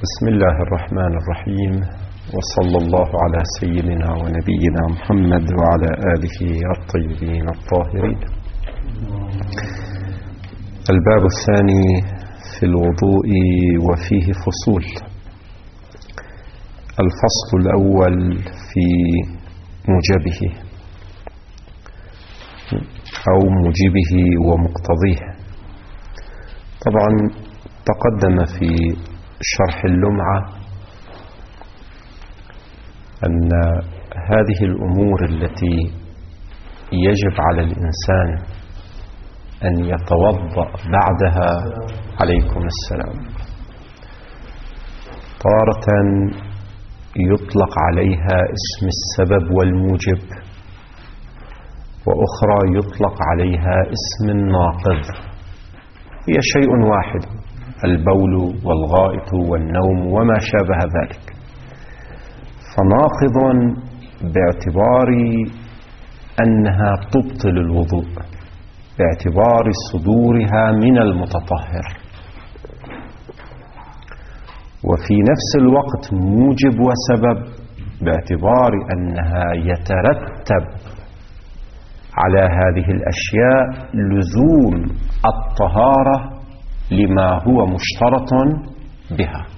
بسم الله الرحمن الرحيم، وصلى الله على سيدنا ونبينا محمد وعلى آله الطيبين الطاهرين. الباب الثاني في الوضوء وفيه فصول. الفصل الأول في موجبه أو موجبه ومقتضيه. طبعا تقدم في شرح اللمعة أن هذه الأمور التي يجب على الإنسان أن يتوضأ بعدها عليكم السلام تارة يطلق عليها اسم السبب والموجب، وأخرى يطلق عليها اسم الناقض. هي شيء واحد، البول والغائط والنوم وما شابه ذلك. فناقض باعتبار أنها تبطل الوضوء، باعتبار صدورها من المتطهر، وفي نفس الوقت موجب وسبب باعتبار أنها يترتب على هذه الأشياء لزوم الطهارة لما هو مشترط بها.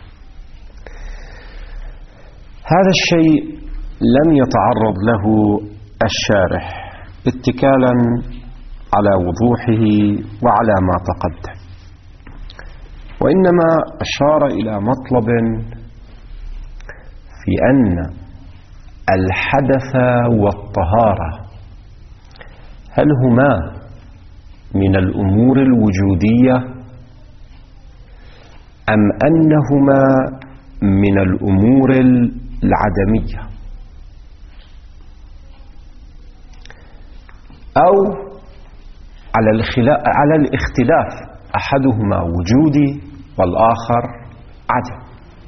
هذا الشيء لم يتعرض له الشارح اتكالا على وضوحه وعلى ما تقدم، وإنما أشار إلى مطلب في أن الحدث والطهارة هل هما من الأمور الوجودية أم أنهما من الأمور العدمية، أو على الاختلاف، أحدهما وجودي والآخر عدم.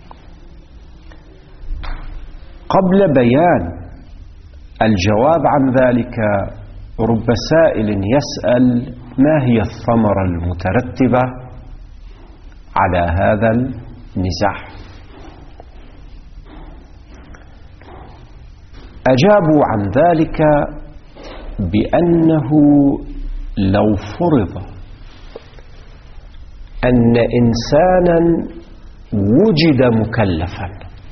قبل بيان الجواب عن ذلك رب سائل يسأل: ما هي الثمرة المترتبة على هذا النزاع؟ أجابوا عن ذلك بأنه لو فرض أن إنسانا وجد مكلفا،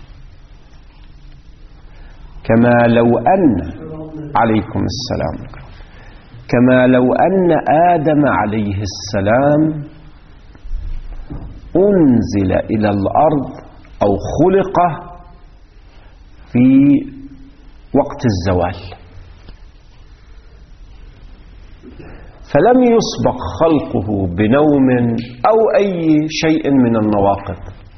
كما لو أن عليكم السلام كما لو أن آدم عليه السلام أنزل إلى الأرض أو خلق في وقت الزوال، فلم يسبق خلقه بنوم أو أي شيء من النواقض،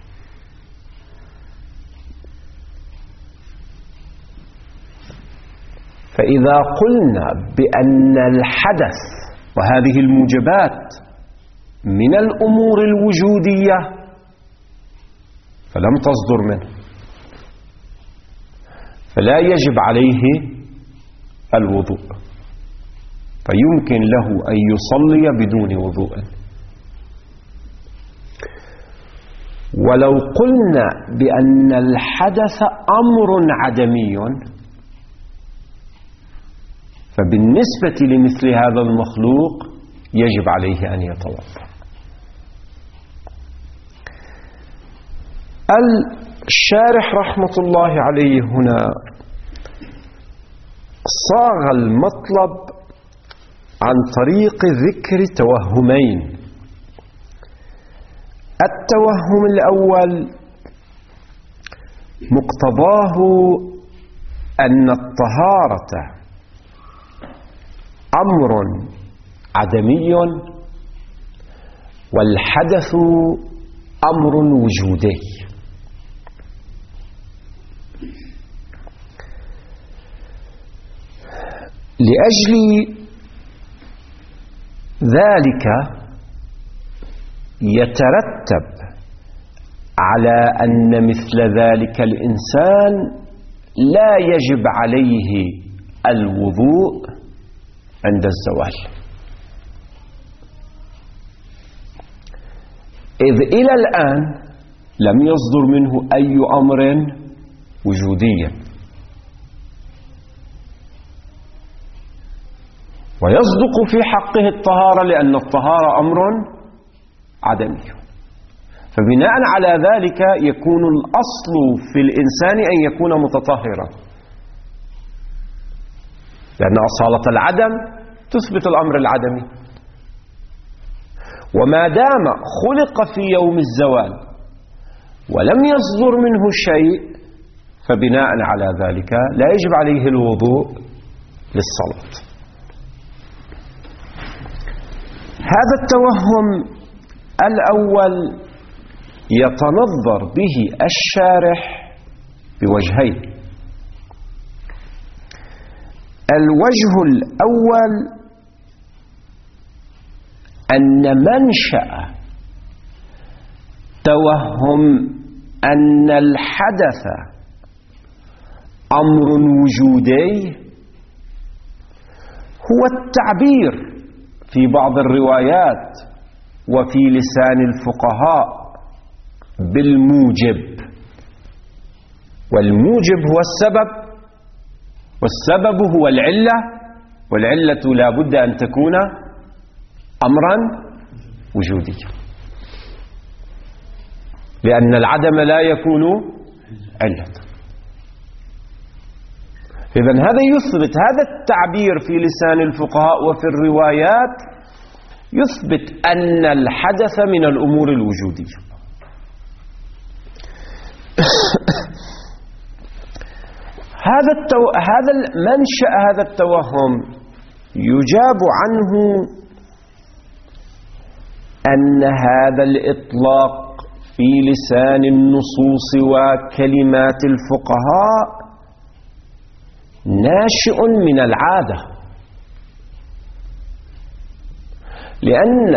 فإذا قلنا بأن الحدث وهذه الموجبات من الأمور الوجودية فلم تصدر منه، فلا يجب عليه الوضوء، فيمكن له أن يصلي بدون وضوء. ولو قلنا بأن الحدث أمر عدمي فبالنسبة لمثل هذا المخلوق يجب عليه أن يتوضأ. الشارح رحمة الله عليه هنا صاغ المطلب عن طريق ذكر توهمين. التوهم الأول مقتضاه أن الطهارة أمر عدمي والحدث أمر وجودي. لأجل ذلك يترتب على أن مثل ذلك الإنسان لا يجب عليه الوضوء عند الزوال، إذ إلى الآن لم يصدر منه أي أمر وجودي. ويصدق في حقه الطهارة لأن الطهارة أمر عدمي. فبناء على ذلك يكون الأصل في الإنسان أن يكون متطهرا، لأن أصالة العدم تثبت الأمر العدمي. وما دام خلق في يوم الزوال ولم يصدر منه شيء فبناء على ذلك لا يجب عليه الوضوء للصلاة. هذا التوهم الأول يتنظر به الشارح بوجهين. الوجه الأول أن منشأ توهم أن الحدث أمر وجودي هو التعبير في بعض الروايات وفي لسان الفقهاء بالموجب. والموجب هو السبب، والسبب هو العلة، والعلة لا بد أن تكون أمرا وجوديا، لأن العدم لا يكون علة. إذن هذا يثبت، هذا التعبير في لسان الفقهاء وفي الروايات يثبت أن الحدث من الأمور الوجودية. هذا منشأ هذا التوهم يجاب عنه أن هذا الإطلاق في لسان النصوص وكلمات الفقهاء ناشئ من العادة، لأن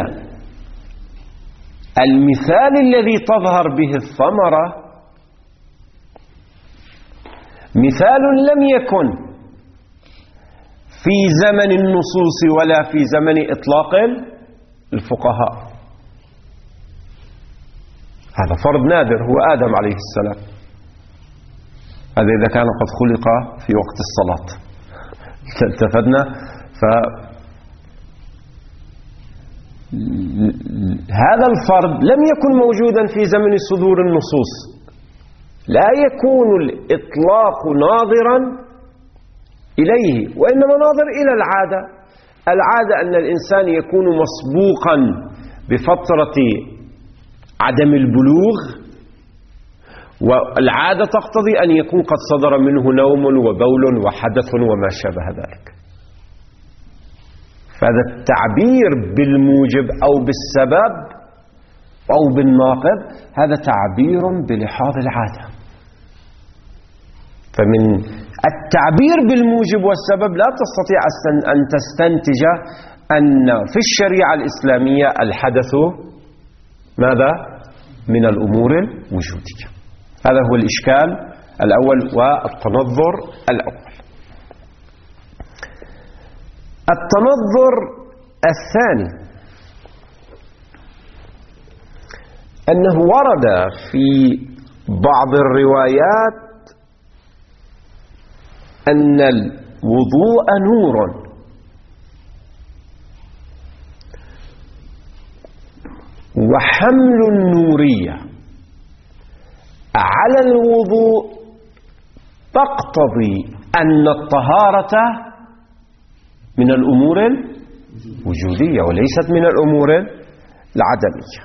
المثال الذي تظهر به الثمرة مثال لم يكن في زمن النصوص ولا في زمن إطلاق الفقهاء. هذا فرد نادر هو آدم عليه السلام، هذا إذا كان قد خلق في وقت الصلاة. التفتنا هذا الفرد لم يكن موجودا في زمن صدور النصوص. لا يكون الإطلاق ناظرا إليه، وإنما ناظر إلى العادة. العادة أن الإنسان يكون مسبوقا بفترة عدم البلوغ، والعادة تقتضي أن يكون قد صدر منه نوم وبول وحدث وما شابه ذلك. فهذا التعبير بالموجب أو بالسبب أو بالناقض هذا تعبير بلحاظ العادة. فمن التعبير بالموجب والسبب لا تستطيع أن تستنتج أن في الشريعة الإسلامية الحدث ماذا؟ من الأمور الوجودية. هذا هو الإشكال الأول والتنظر الأول. التنظر الثاني أنه ورد في بعض الروايات أن الوضوء نور، وحمل النورية على الوضوء تقتضي أن الطهارة من الأمور الوجودية وليست من الأمور العدمية.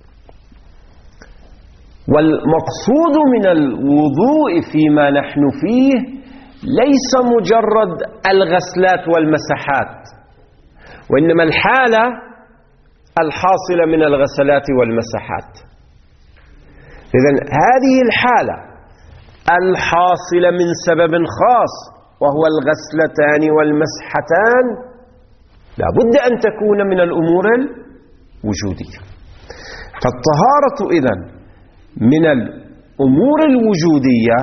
والمقصود من الوضوء فيما نحن فيه ليس مجرد الغسلات والمسحات، وإنما الحالة الحاصلة من الغسلات والمسحات. إذن هذه الحالة الحاصلة من سبب خاص وهو الغسلتان والمسحتان لا بد أن تكون من الأمور الوجودية. فالطهارة إذن من الأمور الوجودية،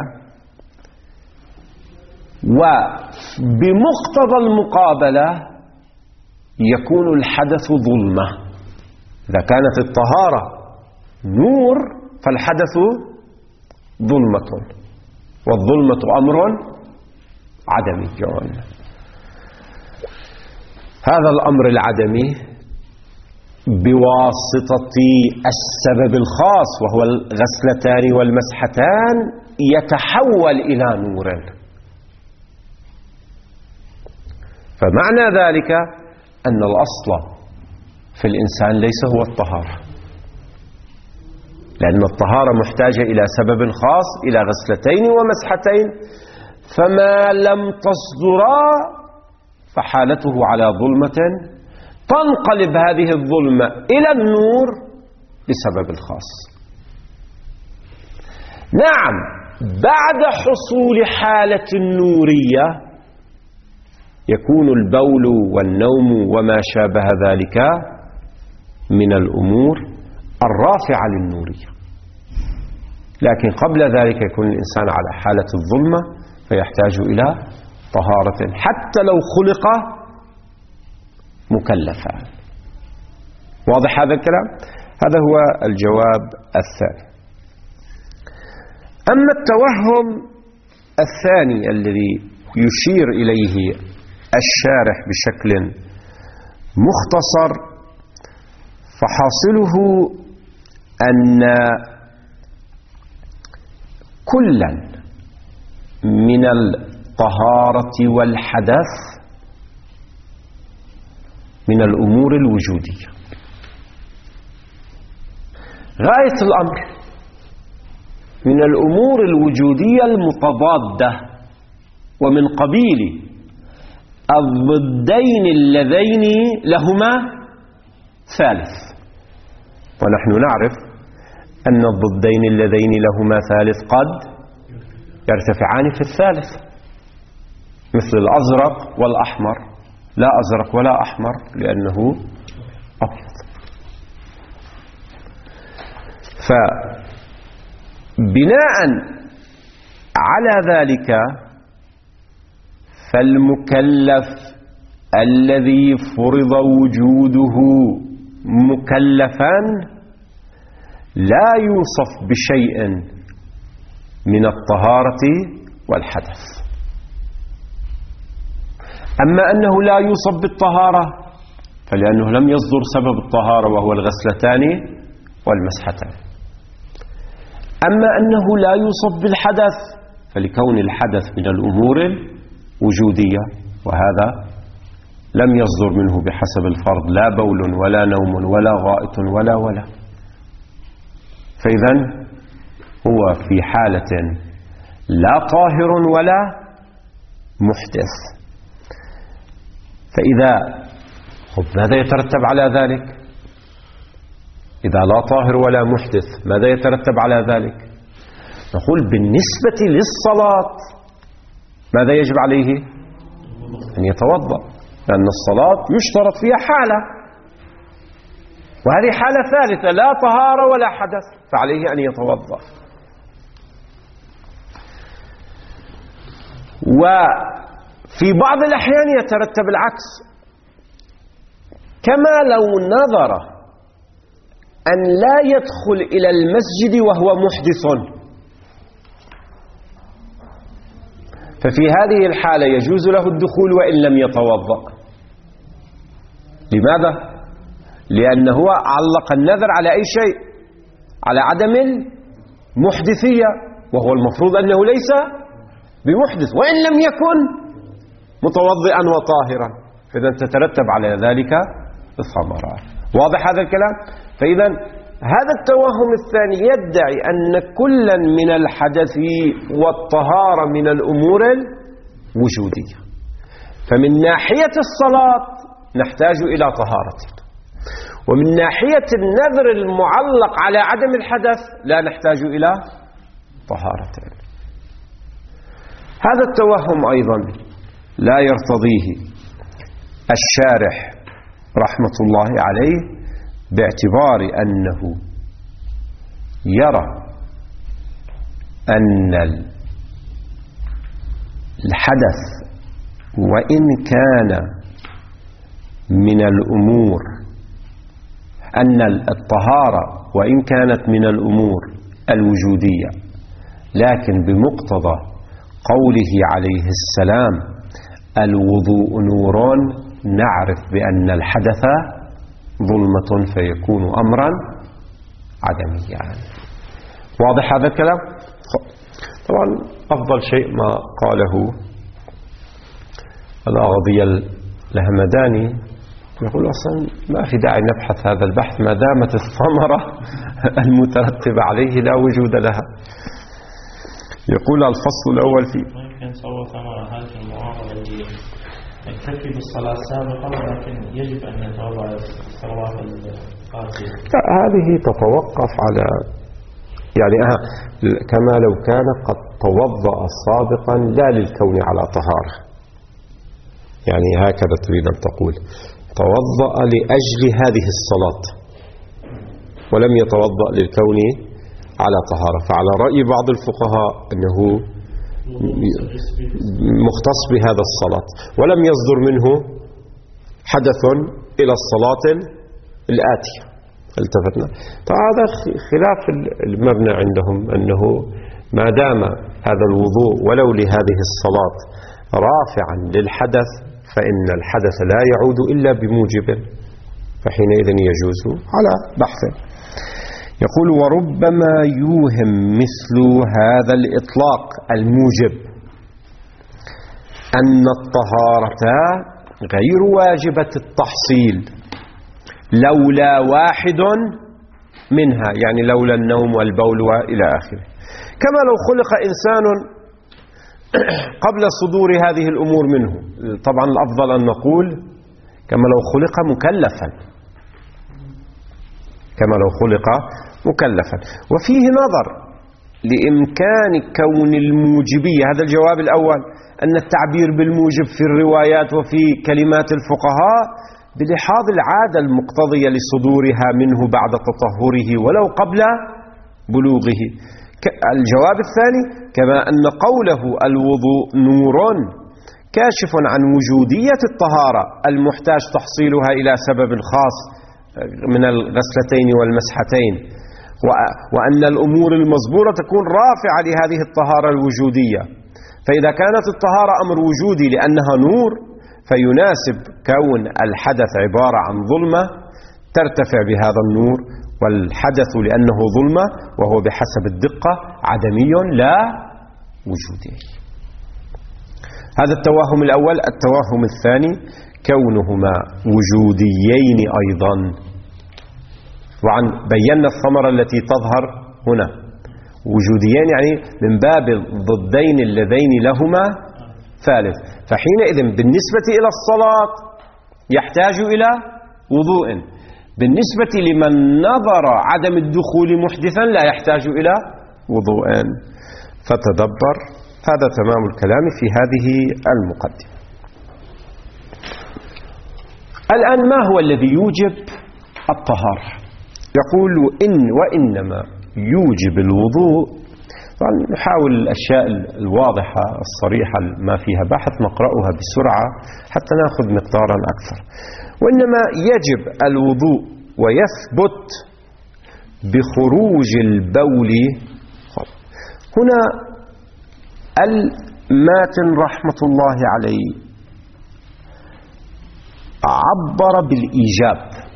وبمقتضى المقابلة يكون الحدث ظلمة. إذا كانت الطهارة نور فالحدث ظلمة، والظلمة أمر عدمي. هذا الأمر العدمي بواسطة السبب الخاص وهو الغسلتان والمسحتان يتحول إلى نور. فمعنى ذلك أن الأصل في الإنسان ليس هو الطهارة، لأن الطهارة محتاجة إلى سبب خاص، إلى غسلتين ومسحتين، فما لم تصدرا فحالته على ظلمة، تنقلب هذه الظلمة إلى النور بسبب الخاص. نعم، بعد حصول حالة النورية يكون البول والنوم وما شابه ذلك من الأمور الرافعة للنورية، لكن قبل ذلك يكون الإنسان على حالة الظلمة فيحتاج إلى طهارة حتى لو خلق مكلفا. واضح هذا الكلام؟ هذا هو الجواب الثاني. أما التوهم الثاني الذي يشير إليه الشارح بشكل مختصر، فحاصله أن كلا من الطهارة والحدث من الأمور الوجودية. غاية الأمر من الأمور الوجودية المتضادة ومن قبيل الضدين اللذين لهما ثالث، ونحن نعرف أن الضدين اللذين لهما ثالث قد يرتفعان في الثالث، مثل الأزرق والأحمر. لا أزرق ولا أحمر لأنه أبيض. فبناء على ذلك فالمكلف الذي فرض وجوده مكلفا لا يوصف بشيء من الطهارة والحدث. أما أنه لا يوصف بالطهارة فلأنه لم يصدر سبب الطهارة وهو الغسلتان والمسحتان. أما أنه لا يوصف بالحدث فلكون الحدث من الأمور الوجودية، وهذا لم يصدر منه بحسب الفرض لا بول ولا نوم ولا غائط ولا. فإذن هو في حالة لا طاهر ولا محدث. فإذا ماذا يترتب على ذلك؟ إذا لا طاهر ولا محدث ماذا يترتب على ذلك؟ نقول بالنسبة للصلاة ماذا يجب عليه؟ أن يتوضأ، لأن الصلاة يشترط فيها حالة، وهذه حالة ثالثة لا طهارة ولا حدث، فعليه أن يتوضأ. وفي بعض الأحيان يترتب العكس، كما لو نظر أن لا يدخل إلى المسجد وهو محدث، ففي هذه الحالة يجوز له الدخول وإن لم يتوضأ. لماذا؟ لأنه علق النذر على أي شيء؟ على عدم المحدثية، وهو المفروض أنه ليس بمحدث وإن لم يكن متوضئا وطاهرا، فإذا تترتب على ذلك الثمرات. واضح هذا الكلام؟ فإذا هذا التوهم الثاني يدعي أن كلا من الحدث والطهارة من الأمور الوجودية، فمن ناحية الصلاة نحتاج إلى طهارة، ومن ناحية النذر المعلق على عدم الحدث لا نحتاج إلى طهارة. هذا التوهم أيضا لا يرتضيه الشارح رحمة الله عليه، باعتبار أنه يرى أن الحدث وإن كان من الأمور، أن الطهارة وإن كانت من الأمور الوجودية، لكن بمقتضى قوله عليه السلام الوضوء نور نعرف بأن الحدث ظلمة فيكون أمرا عدميا. واضح هذا الكلام؟ طبعا أفضل شيء ما قاله الأغضي الهمداني، يقول أصلا ما في داعي نبحث هذا البحث ما دامت الثمرة المترتبة عليه لا وجود لها. يقول الفصل الأول فيه ما يمكن تصور ثمرة هذه المعارضة اللي يكتفي بالصلاة السابقة ولكن يجب أن يتوضأ الصلوات الآتية. هذه تتوقف على يعني كما لو كان قد توضأ سابقا لا للكون على طهارة، يعني هكذا تريد أن تقول توضأ لأجل هذه الصلاة ولم يتوضأ للكون على طهارة، فعلى رأي بعض الفقهاء أنه مختص بهذا الصلاة ولم يصدر منه حدث إلى الصلاة الآتية. التفتنا هذا خلاف المبنى عندهم، أنه ما دام هذا الوضوء ولو لهذه الصلاة رافعا للحدث فإن الحدث لا يعود إلا بموجب، فحينئذ يجوز على بحث. يقول وربما يوهم مثل هذا الإطلاق الموجب أن الطهارة غير واجبة التحصيل لولا واحد منها، يعني لولا النوم والبول وإلى آخره، كما لو خلق إنسان قبل صدور هذه الأمور منه. طبعا الأفضل أن نقول كما لو خلق مكلفا، كما لو خلق مكلفا. وفيه نظر لإمكان كون الموجبية، هذا الجواب الأول، أن التعبير بالموجب في الروايات وفي كلمات الفقهاء بلحاظ العادة المقتضية لصدورها منه بعد تطهره ولو قبل بلوغه. الجواب الثاني كما أن قوله الوضوء نور كاشف عن وجودية الطهارة المحتاج تحصيلها إلى سبب خاص من الغسلتين والمسحتين، وأن الأمور المصبورة تكون رافعة لهذه الطهارة الوجودية. فإذا كانت الطهارة أمر وجودي لأنها نور فيناسب كون الحدث عبارة عن ظلمة ترتفع بهذا النور، والحدث لأنه ظلمة وهو بحسب الدقة عدمي لا وجودي. هذا التوهم الأول. التوهم الثاني كونهما وجوديين أيضا، وعن بينا الثمرة التي تظهر هنا وجوديين يعني من باب الضدين اللذين لهما ثالث، فحينئذ بالنسبة إلى الصلاة يحتاج إلى وضوء، بالنسبة لمن نظر عدم الدخول محدثا لا يحتاج إلى وضوء. فتدبر، هذا تمام الكلام في هذه المقدمة. الآن ما هو الذي يوجب الطهارة؟ يقول وإنما يوجب الوضوء. نحاول الأشياء الواضحة الصريحة ما فيها بحث نقرأها بسرعة حتى نأخذ مقدارا أكثر. وإنما يجب الوضوء ويثبت بخروج البول. هنا الماتن رحمة الله عليه عبر بالإيجاب،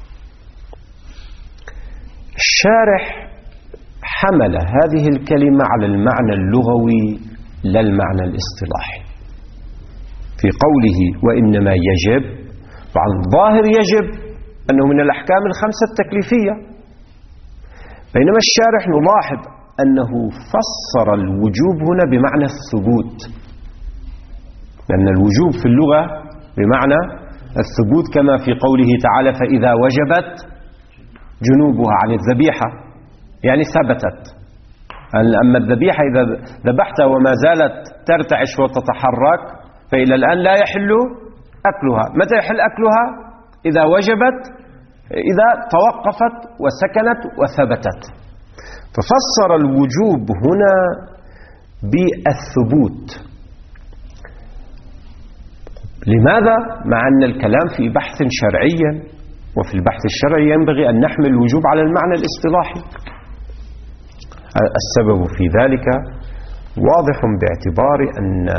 الشارح حمل هذه الكلمة على المعنى اللغوي لا المعنى الاصطلاحي في قوله وإنما يجب. طبعا الظاهر يجب أنه من الأحكام الخمسة التكليفية، بينما الشارح نلاحظ أنه فسر الوجوب هنا بمعنى الثبوت، لأن الوجوب في اللغة بمعنى الثبوت كما في قوله تعالى فإذا وجبت جنوبها عن الذبيحة يعني ثبتت. أما الذبيحة إذا ذبحتها وما زالت ترتعش وتتحرك فإلى الآن لا يحل أكلها. متى يحل أكلها؟ إذا وجبت، إذا توقفت وسكنت وثبتت. ففسر الوجوب هنا بالثبوت. لماذا؟ مع أن الكلام في بحث شرعي، وفي البحث الشرعي ينبغي أن نحمل الوجوب على المعنى الاصطلاحي. السبب في ذلك واضح باعتبار أن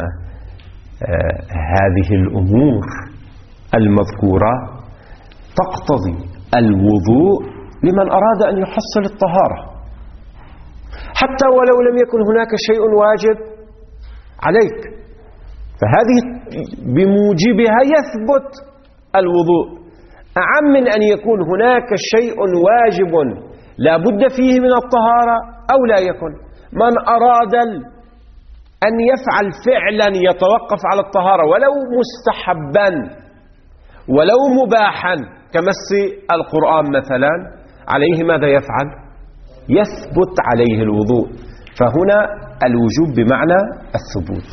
هذه الأمور المذكورة تقتضي الوضوء لمن أراد أن يحصل الطهارة، حتى ولو لم يكن هناك شيء واجب عليك، فهذه بموجبها يثبت الوضوء، أعم من أن يكون هناك شيء واجب لا بد فيه من الطهارة أو لا يكن. من أراد أن يفعل فعلا يتوقف على الطهارة ولو مستحبا ولو مباحا كمس القرآن مثلا، عليه ماذا يفعل؟ يثبت عليه الوضوء. فهنا الوجوب بمعنى الثبوت.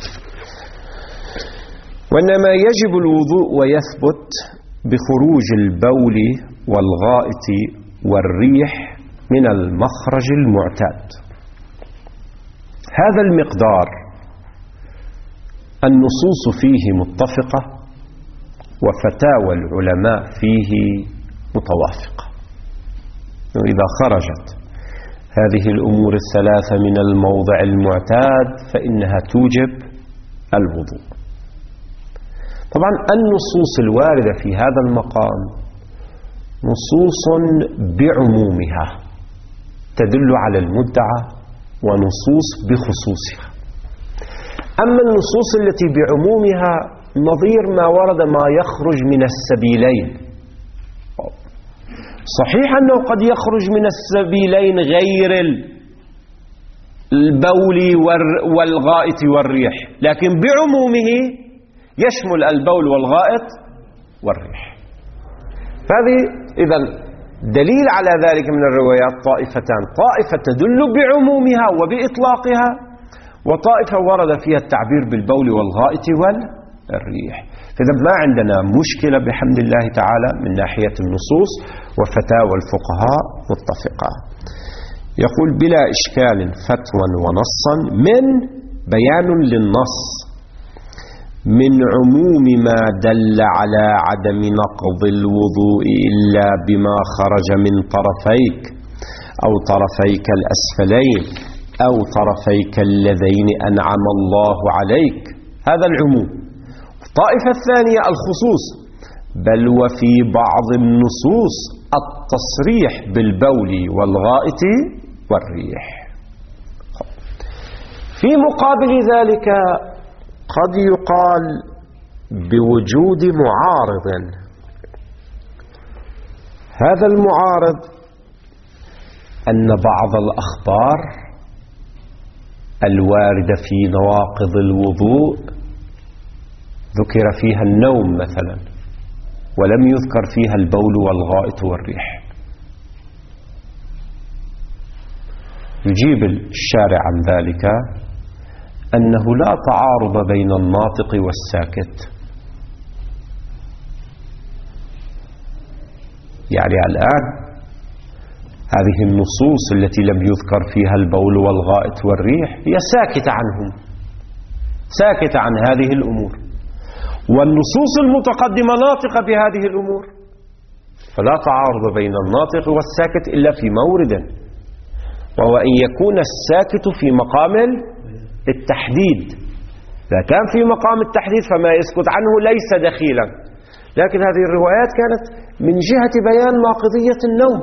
وإنما يجب الوضوء ويثبت بخروج البول والغائط والريح من المخرج المعتاد. هذا المقدار النصوص فيه متفقة وفتاوى العلماء فيه متوافقة. وإذا خرجت هذه الأمور الثلاثة من الموضع المعتاد فإنها توجب الوضوء. طبعا النصوص الواردة في هذا المقام نصوص بعمومها تدل على المدعى ونصوص بخصوصها. أما النصوص التي بعمومها نظير ما ورد ما يخرج من السبيلين. صحيح أنه قد يخرج من السبيلين غير البول والغائط والريح، لكن بعمومه يشمل البول والغائط والريح. فهذه إذن دليل على ذلك من الروايات طائفتان: طائفة تدل بعمومها وبإطلاقها، وطائفة ورد فيها التعبير بالبول والغائط والريح. إذا ما عندنا مشكلة بحمد الله تعالى من ناحية النصوص، وفتاوى الفقهاء متفقة. يقول: بلا إشكال فتوى ونصا من بيان للنص من عموم ما دل على عدم نقض الوضوء إلا بما خرج من طرفيك أو طرفيك الأسفلين أو طرفيك اللذين أنعم الله عليك. هذا العموم. الطائفة الثانية الخصوص: بل وفي بعض النصوص التصريح بالبول والغائط والريح. في مقابل ذلك قد يقال بوجود معارض. هذا المعارض أن بعض الأخبار الواردة في نواقض الوضوء ذكر فيها النوم مثلا، ولم يذكر فيها البول والغائط والريح. يجيب الشارع عن ذلك أنه لا تعارض بين الناطق والساكت. يعني الآن هذه النصوص التي لم يذكر فيها البول والغائط والريح هي ساكتة عنهم، ساكتة عن هذه الأمور، والنصوص المتقدمة ناطقة بهذه الأمور، فلا تعارض بين الناطق والساكت إلا في مورد، وهو أن يكون الساكت في مقام التحديد. إذا كان في مقام التحديد فما يسكت عنه ليس دخيلا. لكن هذه الروايات كانت من جهة بيان ناقضية النوم،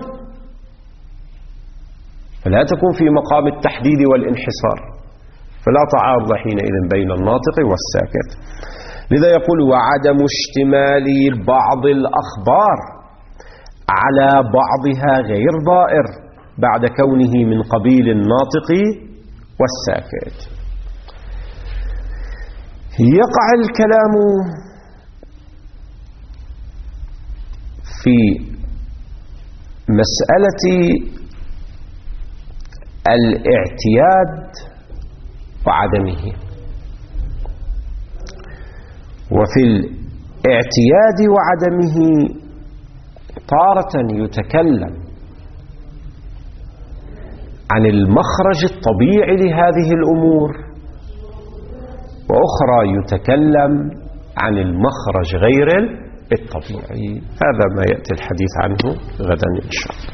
فلا تكون في مقام التحديد والانحصار، فلا تعارض حينئذ بين الناطق والساكت. لذا يقول: وعدم اشتمال بعض الأخبار على بعضها غير ضائر بعد كونه من قبيل الناطق والساكت. يقع الكلام في مسألة الاعتياد وعدمه. وفي الاعتياد وعدمه تارة يتكلم عن المخرج الطبيعي لهذه الأمور، وأخرى يتكلم عن المخرج غير الطبيعي. هذا ما يأتي الحديث عنه غدا إن شاء الله.